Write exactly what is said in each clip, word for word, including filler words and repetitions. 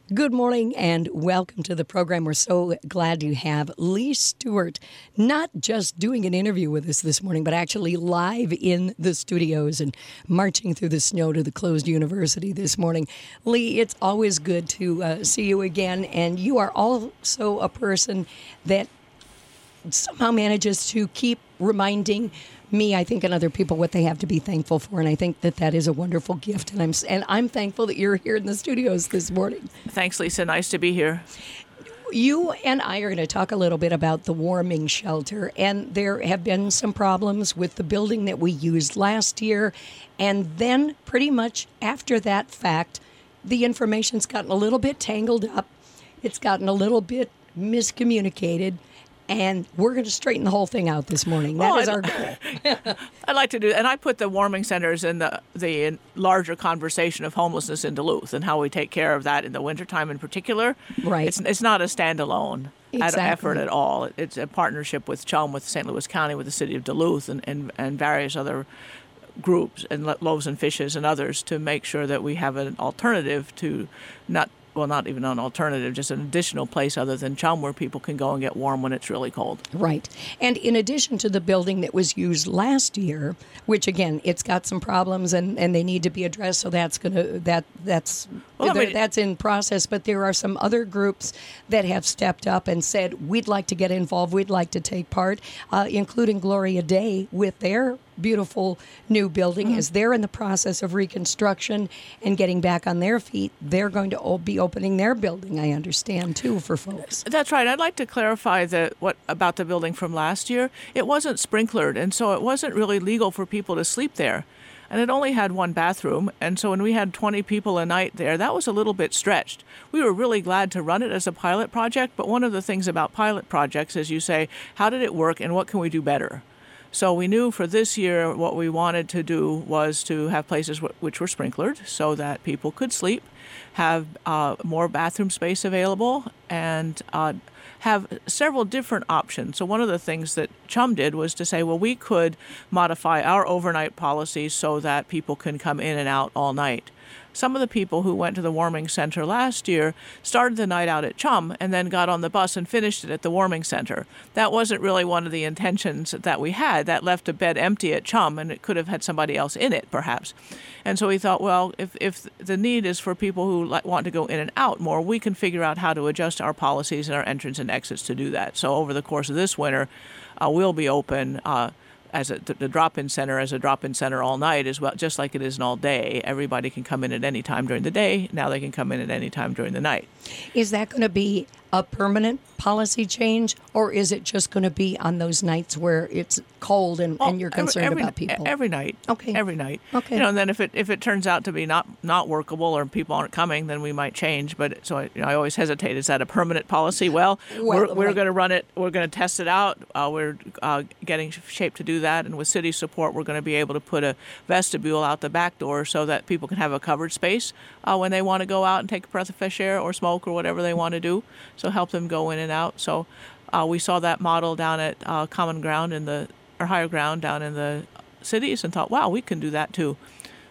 Good morning and welcome to the program. We're so glad to have Lee Stewart, not just doing an interview with us this morning, but actually live in the studios and marching through the snow to the closed university this morning. Lee, it's always good to uh, see you again, and you are also a person that somehow manages to keep reminding me, I think, and other people what they have to be thankful for, and I think that that is a wonderful gift, and I'm and I'm thankful that you're here in the studios this morning. Thanks, Lisa. Nice to be here. You and I are going to talk a little bit about the warming shelter, and there have been some problems with the building that we used last year, and then pretty much after that fact, the information's gotten a little bit tangled up. It's gotten a little bit miscommunicated. And we're going to straighten the whole thing out this morning. That well, is our goal. I'd like to do, and I put the warming centers in the the larger conversation of homelessness in Duluth and how we take care of that in the wintertime in particular. Right. It's, it's not a standalone exactly. effort at all. It's a partnership with Chum, with Saint Louis County, with the city of Duluth, and, and, and various other groups, and Loaves and Fishes and others, to make sure that we have an alternative to not well, not even an alternative, just an additional place other than Chum where people can go and get warm when it's really cold. Right. And in addition to the building that was used last year, which again, it's got some problems and, and they need to be addressed, so that's going to that that's well, I mean, that's in process, but there are some other groups that have stepped up and said, we'd like to get involved, we'd like to take part, uh, including Gloria Day with their beautiful new building. Mm-hmm. As they're in the process of reconstruction and getting back on their feet, they're going to be opening their building, I understand, too, for folks. That's right. I'd like to clarify that what about the building from last year. It wasn't sprinklered, and so it wasn't really legal for people to sleep there. And it only had one bathroom, and so when we had twenty people a night there, that was a little bit stretched. We were really glad to run it as a pilot project, but one of the things about pilot projects is you say, how did it work and what can we do better? So we knew for this year what we wanted to do was to have places w- which were sprinklered so that people could sleep, have uh, more bathroom space available, and uh, have several different options. So one of the things that Chum did was to say, well, we could modify our overnight policies so that people can come in and out all night. Some of the people who went to the warming center last year started the night out at Chum and then got on the bus and finished it at the warming center. That wasn't really one of the intentions that we had. That left a bed empty at Chum, and it could have had somebody else in it, perhaps. And so we thought, well, if, if the need is for people who want to go in and out more, we can figure out how to adjust our policies and our entrance and exits to do that. So over the course of this winter, uh, we'll be open uh, as a, the drop-in center as a drop-in center all night as well, just like it is an all day. Everybody can come in at any time during the day. Now they can come in at any time during the night. Is that going to be a permanent policy change, or is it just going to be on those nights where it's cold and, well, and you're concerned every, about people? Every night. Okay. Every night. Okay. You know, and then if it if it turns out to be not, not workable or people aren't coming, then we might change. But so I, you know, I always hesitate. Is that a permanent policy? Well, well we're we're right. going to run it. We're going to test it out. Uh, we're uh, getting shape to do that, and with city support, we're going to be able to put a vestibule out the back door so that people can have a covered space uh, when they want to go out and take a breath of fresh air or smoke or whatever they want to do. So help them go in and out. So uh, we saw that model down at uh, Common Ground in the or Higher Ground down in the cities and thought, wow, we can do that too.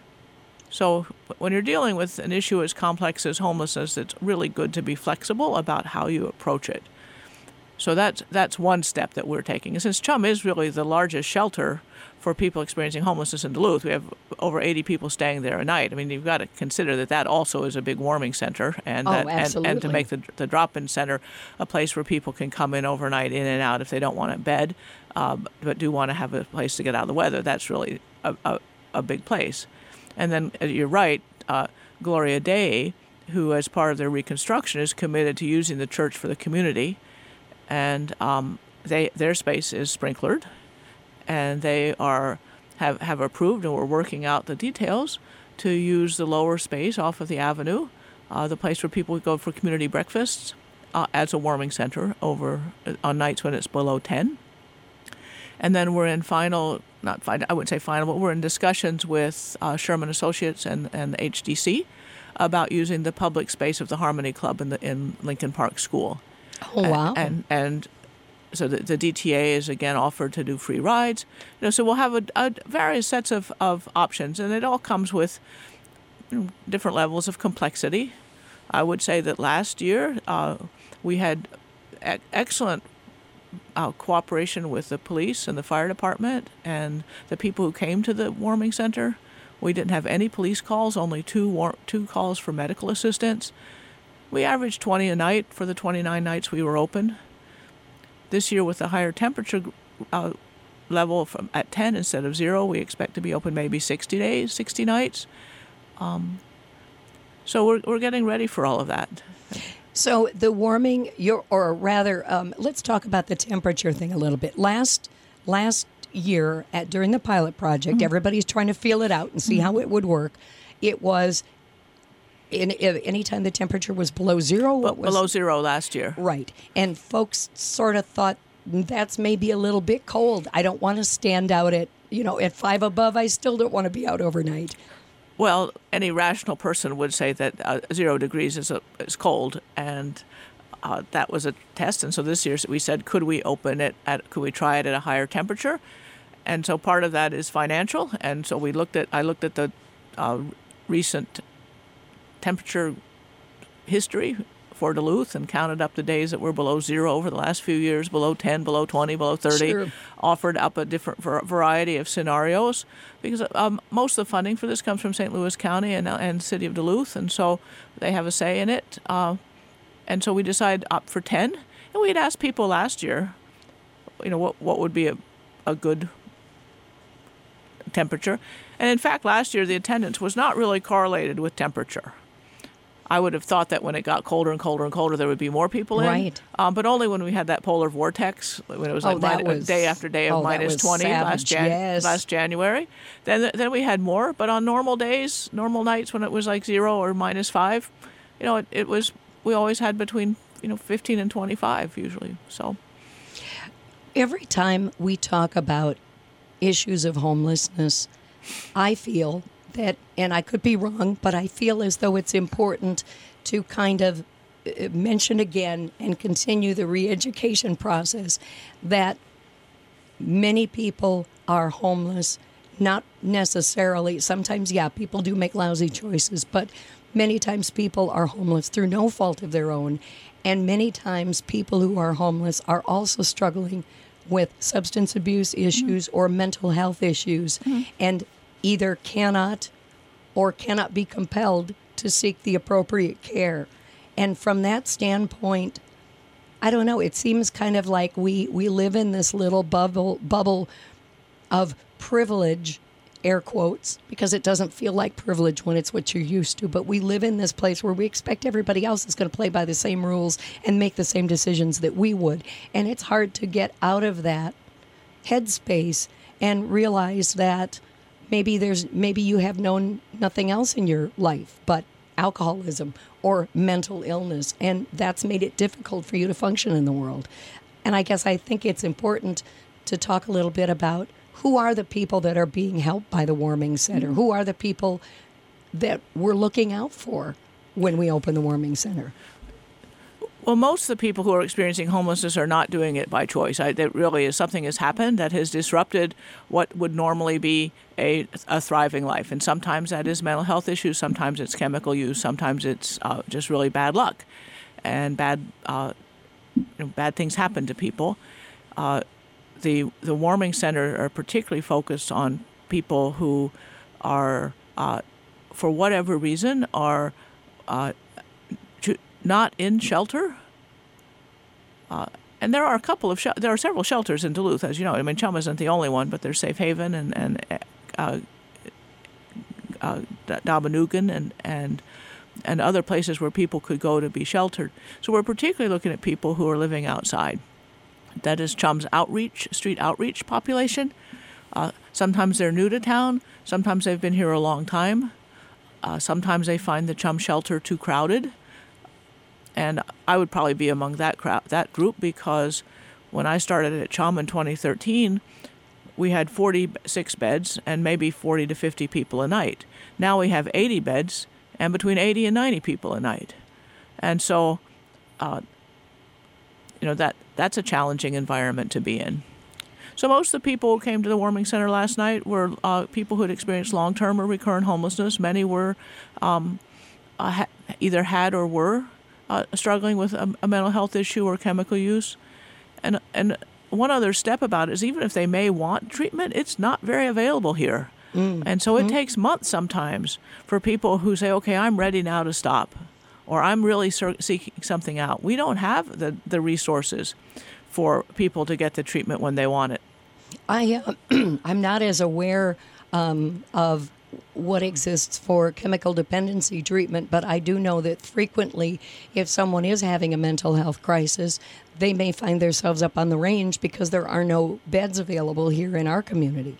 So when you're dealing with an issue as complex as homelessness, it's really good to be flexible about how you approach it. So that's that's one step that we're taking. And since Chum is really the largest shelter for people experiencing homelessness in Duluth, we have over eighty people staying there a night. I mean, you've got to consider that that also is a big warming center, and oh, that, absolutely. and, and to make the the drop-in center a place where people can come in overnight, in and out if they don't want a bed, um, but do want to have a place to get out of the weather. That's really a a, a big place. And then uh, you're right, uh, Gloria Day, who as part of their reconstruction is committed to using the church for the community. And um, they their space is sprinklered, and they are have have approved, and we're working out the details to use the lower space off of the avenue, uh, the place where people would go for community breakfasts, uh, as a warming center over on nights when it's below ten. And then we're in final, not final, I wouldn't say final, but we're in discussions with uh, Sherman Associates and and H D C about using the public space of the Harmony Club in the in Lincoln Park School. Oh, wow. And and so the, the D T A is again offered to do free rides. You know, so we'll have a, a various sets of, of options, and it all comes with you know, different levels of complexity. I would say that last year uh, we had e- excellent uh, cooperation with the police and the fire department and the people who came to the warming center. We didn't have any police calls, only two war- two calls for medical assistance. We averaged twenty a night for the twenty-nine nights we were open. This year, with the higher temperature uh, level from at ten instead of zero, we expect to be open maybe sixty days, sixty nights. Um, so we're we're getting ready for all of that. So the warming, you're, or rather, um, let's talk about the temperature thing a little bit. Last last year, at during the pilot project, mm-hmm. everybody's trying to feel it out and see mm-hmm. how it would work. It was in, in anytime the temperature was below zero. What was below zero last year, right? And folks sort of thought that's maybe a little bit cold. I don't want to stand out at you know at five above. I still don't want to be out overnight. Well, any rational person would say that uh, zero degrees is a, is cold, and uh, that was a test. And so this year we said, could we open it at, could we try it at a higher temperature? And so part of that is financial. And so we looked at, I looked at the uh, recent temperature history for Duluth and counted up the days that were below zero over the last few years, below ten, below twenty, below thirty, sure. offered up a different variety of scenarios because um, most of the funding for this comes from Saint Louis County and, and City of Duluth, and so they have a say in it. Uh, and so we decided up for ten, and we had asked people last year, you know, what what would be a, a good temperature. And in fact, last year the attendance was not really correlated with temperature. I would have thought that when it got colder and colder and colder, there would be more people in. Right. Um, but only when we had that polar vortex, when it was oh, like min- was, day after day of oh, minus twenty last, Jan- yes. last January. Then then we had more. But on normal days, normal nights when it was like zero or minus five, you know, it, it was, we always had between, you know, fifteen and twenty-five usually. So every time we talk about issues of homelessness, I feel that, and I could be wrong, but I feel as though it's important to kind of mention again and continue the re-education process that many people are homeless, not necessarily, sometimes, yeah, people do make lousy choices, but many times people are homeless through no fault of their own, and many times people who are homeless are also struggling with substance abuse issues mm-hmm. or mental health issues, mm-hmm. and either cannot or cannot be compelled to seek the appropriate care. And from that standpoint, I don't know, it seems kind of like we, we live in this little bubble bubble of privilege, air quotes, because it doesn't feel like privilege when it's what you're used to, but we live in this place where we expect everybody else is going to play by the same rules and make the same decisions that we would. And it's hard to get out of that headspace and realize that Maybe there's maybe you have known nothing else in your life but alcoholism or mental illness, and that's made it difficult for you to function in the world. And I guess I think it's important to talk a little bit about who are the people that are being helped by the Warming Center? Mm-hmm. Who are the people that we're looking out for when we open the Warming Center? Well, most of the people who are experiencing homelessness are not doing it by choice. I, that really is something has happened that has disrupted what would normally be a, a thriving life. And sometimes that is mental health issues. Sometimes it's chemical use. Sometimes it's uh, just really bad luck, and bad uh, you know, bad things happen to people. Uh, the the Warming Center are particularly focused on people who are, uh, for whatever reason, are uh, not in shelter. Uh, and there are a couple of, sh- there are several shelters in Duluth, as you know. I mean, Chum isn't the only one, but there's Safe Haven and, and uh, uh, Dabanugan and, and, and other places where people could go to be sheltered. So we're particularly looking at people who are living outside. That is Chum's outreach, street outreach population. Uh, sometimes they're new to town. Sometimes they've been here a long time. Uh, sometimes they find the Chum shelter too crowded. And I would probably be among that crowd, that group, because when I started at Chum in twenty thirteen, we had forty-six beds and maybe forty to fifty people a night. Now we have eighty beds and between eighty and ninety people a night. And so, uh, you know, that that's a challenging environment to be in. So most of the people who came to the Warming Center last night were uh, people who had experienced long-term or recurrent homelessness. Many were um, uh, ha- either had or were uh, struggling with a, a mental health issue or chemical use. And and one other step about it is even if they may want treatment, it's not very available here. Mm. And so it mm-hmm. takes months sometimes for people who say, okay, I'm ready now to stop, or I'm really seeking something out. We don't have the, the resources for people to get the treatment when they want it. I, uh, I'm not as aware um, of what exists for chemical dependency treatment, but I do know that frequently if someone is having a mental health crisis, they may find themselves up on the range because there are no beds available here in our community.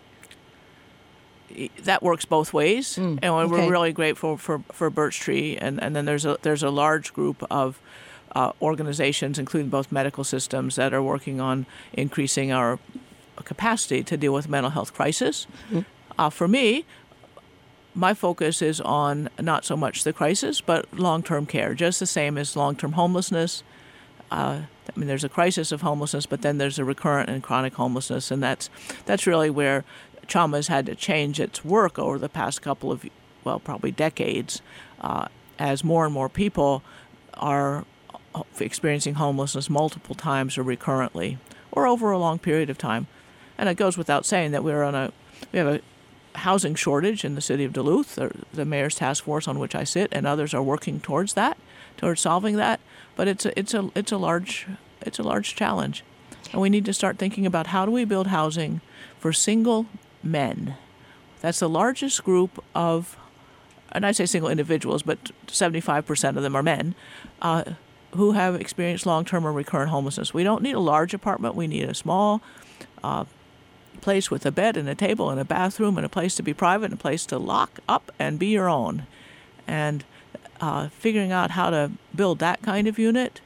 That works both ways, mm, and we're okay. really grateful for, for Birch Tree, and, and then there's a there's a large group of uh, organizations, including both medical systems, that are working on increasing our capacity to deal with mental health crisis. Mm-hmm. Uh, for me, my focus is on not so much the crisis, but long-term care, just the same as long-term homelessness. Uh, I mean, there's a crisis of homelessness, but then there's a recurrent and chronic homelessness, and that's that's really where Chama has had to change its work over the past couple of, well, probably decades, uh, as more and more people are experiencing homelessness multiple times or recurrently, or over a long period of time. And it goes without saying that we're on a we have a housing shortage in the city of Duluth. The mayor's task force on which I sit and others are working towards that, towards solving that. But it's a it's a it's a large it's a large challenge, and we need to start thinking about how do we build housing for single men. That's the largest group of, and I say single individuals, but seventy-five percent of them are men, uh, who have experienced long-term or recurrent homelessness. We don't need a large apartment. We need a small uh, place with a bed and a table and a bathroom and a place to be private and a place to lock up and be your own. And uh, figuring out how to build that kind of unit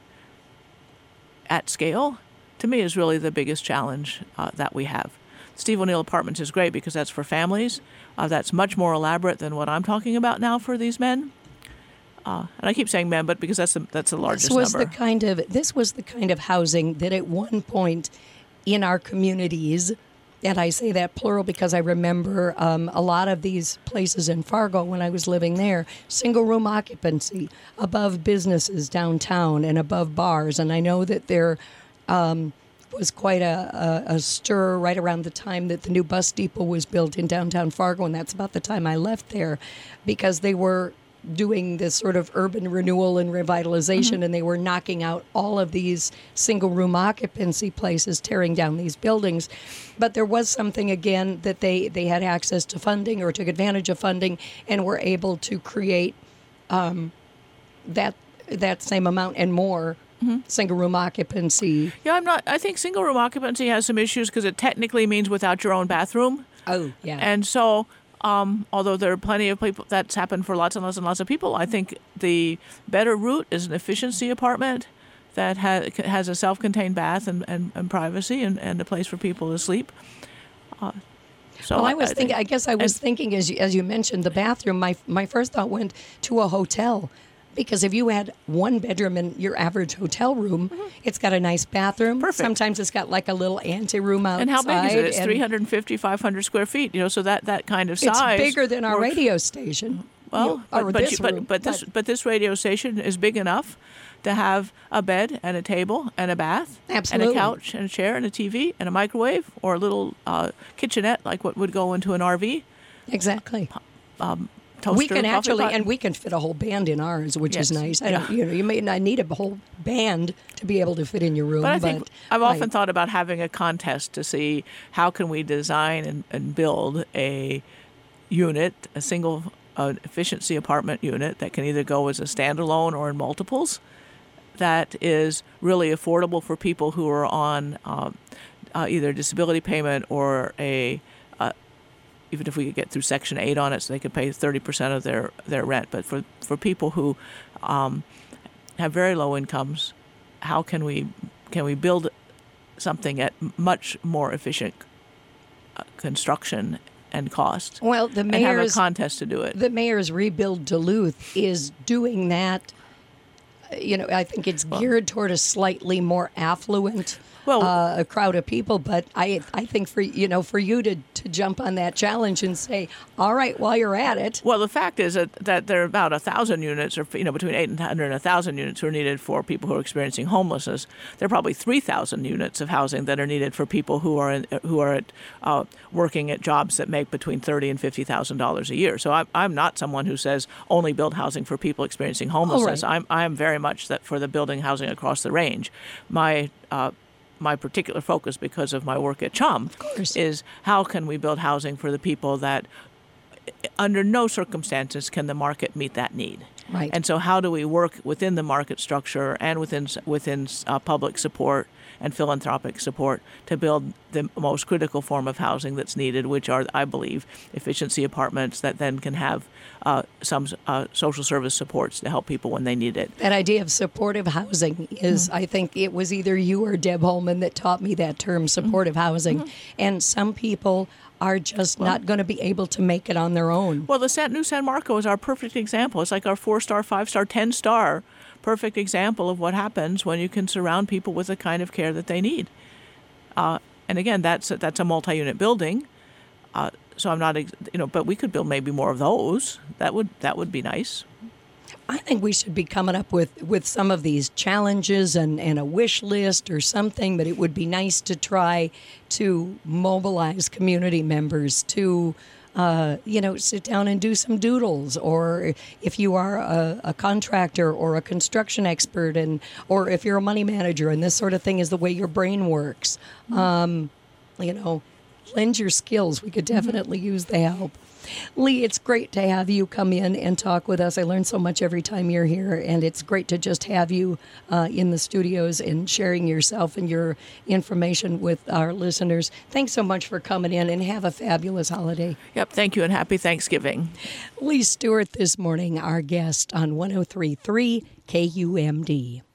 at scale, to me, is really the biggest challenge uh, that we have. Steve O'Neill Apartments is great because that's for families. Uh, that's much more elaborate than what I'm talking about now for these men. Uh, and I keep saying men, but because that's the, that's the largest this was number. The kind of, this was the kind of housing that at one point in our communities, and I say that plural because I remember um, a lot of these places in Fargo when I was living there, single room occupancy above businesses downtown and above bars. And I know that there um, was quite a, a, a stir right around the time that the new bus depot was built in downtown Fargo, and that's about the time I left there, because they were doing this sort of urban renewal and revitalization, mm-hmm. and they were knocking out all of these single-room occupancy places, tearing down these buildings. But there was something, again, that they, they had access to funding or took advantage of funding and were able to create um, that that same amount and more mm-hmm. single-room occupancy. Yeah, I'm not. I think single-room occupancy has some issues because it technically means without your own bathroom. Oh, yeah. And so... Um, although there are plenty of people, that's happened for lots and lots and lots of people, I think the better route is an efficiency apartment that ha- has a self-contained bath and, and, and privacy and, and a place for people to sleep. Uh, so well, I was I thinking. Think, I guess I was thinking as you, as you mentioned the bathroom. My my first thought went to a hotel. Because if you had one bedroom in your average hotel room, mm-hmm. it's got a nice bathroom. Perfect. Sometimes it's got like a little anteroom outside. And how big is it? It's three hundred fifty, five hundred square feet. You know, so that, that kind of size. It's bigger than our works. radio station. Well, you, but, but, this you, but, room, but this but, but this radio station is big enough to have a bed and a table and a bath Absolutely. and a couch and a chair and a T V and a microwave or a little uh, kitchenette like what would go into an R V. Exactly. Um, Toaster, we can actually, pot. and we can fit a whole band in ours, which yes. is nice. I yeah. don't, you know, you may not need a whole band to be able to fit in your room. But I but think I've often I, thought about having a contest to see how can we design and, and build a unit, a single uh, efficiency apartment unit that can either go as a standalone or in multiples, that is really affordable for people who are on um, uh, either disability payment or a even if we could get through Section eight on it so they could pay thirty percent of their, their rent. But for, for people who um, have very low incomes, how can we can we build something at much more efficient uh, construction and cost? Well, the mayor's, and have a contest to do it. The mayor's Rebuild Duluth is doing that you know, I think it's geared toward a slightly more affluent Well- uh, a crowd of people. But I I think for you know for you to, to jump on that challenge and say, all right, while you're at it, Well, the fact is that, that there are about a thousand units, or you know, between eight hundred and a thousand units who are needed for people who are experiencing homelessness. There are probably three thousand units of housing that are needed for people who are in, who are at, uh, working at jobs that make between thirty and fifty thousand dollars a year. So I'm I'm not someone who says only build housing for people experiencing homelessness. right. I'm I'm very much that for the building housing across the range. My uh, my particular focus, because of my work at Chum, course. is how can we build housing for the people that under no circumstances can the market meet that need. Right. And so how do we work within the market structure and within within uh, public support and philanthropic support to build the most critical form of housing that's needed, which are, I believe, efficiency apartments that then can have uh, some uh, social service supports to help people when they need it. that idea of supportive housing is, I think it was either you or Deb Holman that taught me that term, supportive housing. And some people are just not going to be able to make it on their own. Well, the San, New San Marco is our perfect example. It's like our four-star, five-star, ten-star perfect example of what happens when you can surround people with the kind of care that they need. Uh, and again, that's a, that's a multi-unit building. Uh, so I'm not, ex- you know, but we could build maybe more of those. That would that would be nice. I think we should be coming up with, with some of these challenges and, and a wish list or something, but it would be nice to try to mobilize community members to, uh, you know, sit down and do some doodles. Or if you are a, a contractor or a construction expert, and or if you're a money manager and this sort of thing is the way your brain works, um, you know, lend your skills. We could definitely use the help. Lee, it's great to have you come in and talk with us. I learn so much every time you're here, and it's great to just have you uh, in the studios and sharing yourself and your information with our listeners. Thanks so much for coming in, and have a fabulous holiday. Yep, thank you, and happy Thanksgiving. Lee Stewart this morning, our guest on one oh three point three K U M D.